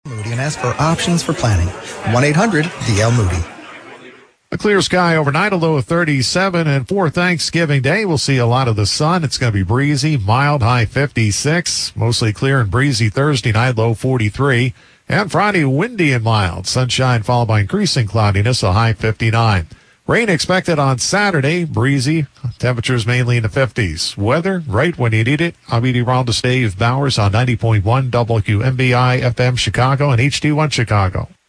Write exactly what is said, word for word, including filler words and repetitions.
Moody and ask for options for planning. one eight hundred D L Moody. A clear sky overnight, a low of thirty-seven, and for Thanksgiving Day, we'll see a lot of the sun. It's going to be breezy, mild, high fifty-six. Mostly clear and breezy Thursday night, low forty-three. And Friday, windy and mild. Sunshine followed by increasing cloudiness, a high fifty-nine. Rain expected on Saturday, breezy, temperatures mainly in the fifties. Weather right when you need it. I'm meteorologist Dave Bowers on ninety point one W M B I F M Chicago and H D one Chicago.